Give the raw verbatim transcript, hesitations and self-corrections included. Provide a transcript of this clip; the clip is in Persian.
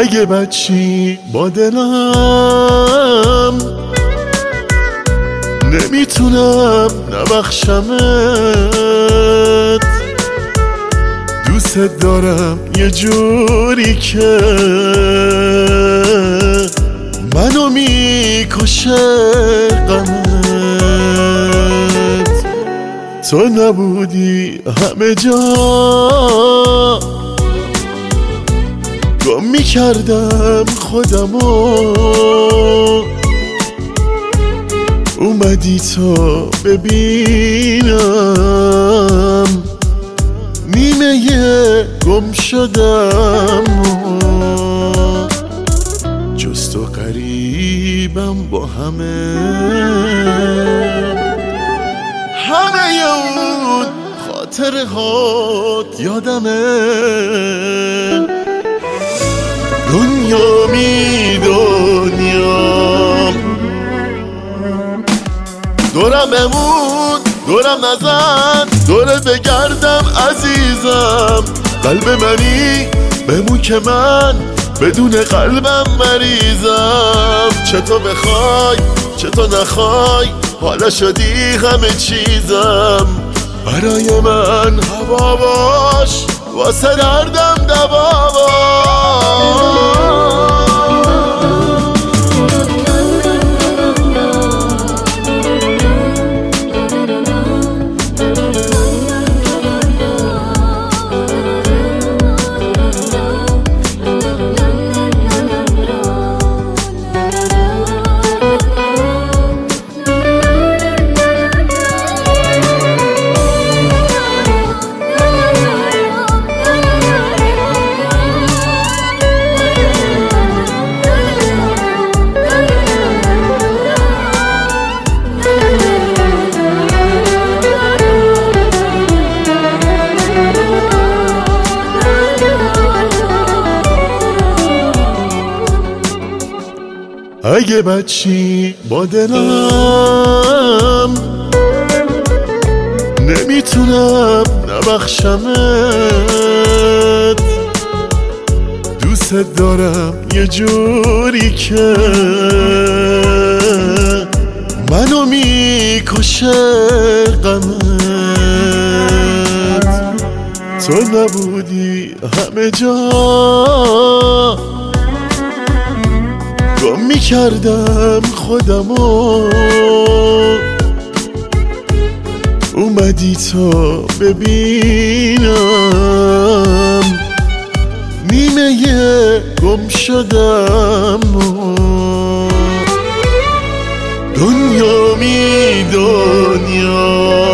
اگه بچی با دلم نمیتونم نبخشمت، دوست دارم یه جوری که منو میکشه غمت. تو نبودی همه جا گم میکردم خودمو، اومدی تو ببینم نیمه گم شدم. جز تو قریبم با همه همه اون خاطره هات یادمه. دنیا می دنیا دورم بمون، دورم نزن، دوره بگردم عزیزم. قلب منی بمون که من بدون قلبم مریضم. چه تو بخوای چه تو نخوای حالا شدی همه چیزم. برای من هوا باش واسه دردم دوا باش. اگه بچی با دلم نمیتونم نبخشمت، دوست دارم یه جوری که منو میکشه غمت. تو نبودی همه جا گم میکردم خودمو، اومدی تو ببینم نیمه گم شدم. دنیا می دنیا